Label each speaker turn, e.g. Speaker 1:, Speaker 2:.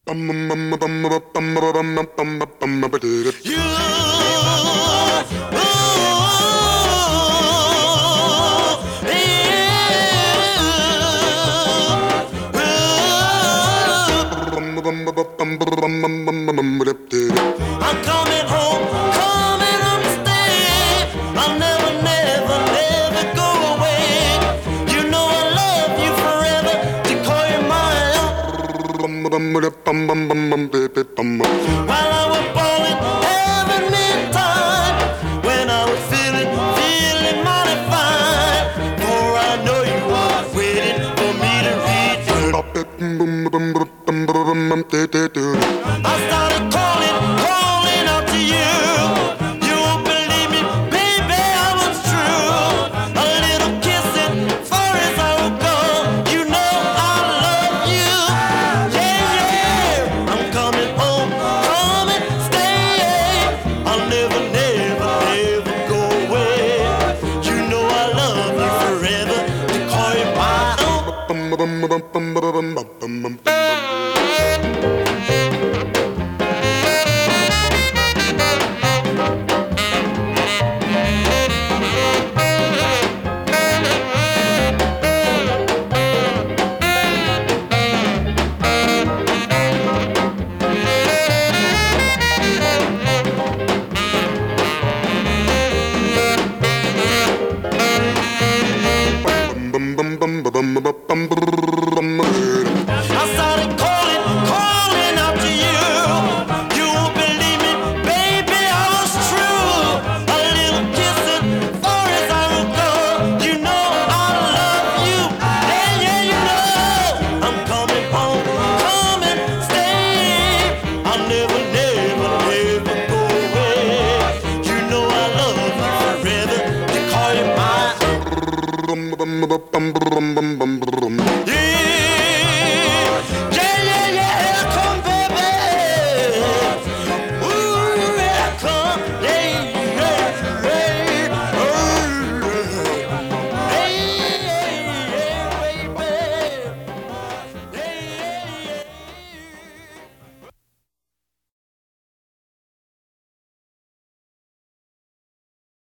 Speaker 1: coming home, coming home to stay. I'll never, never, never go away. You know I love you forever, to call you my own. While I was falling, having me time, when I was feeling mighty fine. For I know you were waiting for me to reach you. I started calling out to you. You won't believe me, baby, I was true. A little kissing, far as I will go. You know I love you. Yeah, yeah. I'm coming home, coming, stay. I'll never, never, never go away. You know I love you forever, to call you my own. I started calling out to you. You won't believe me, baby, I was true. A little kissing, far as I will go. You know I love you. Yeah, yeah, you know I'm coming home, coming, stay. I'll never, never, never go away. You know I love you forever, to call you my own.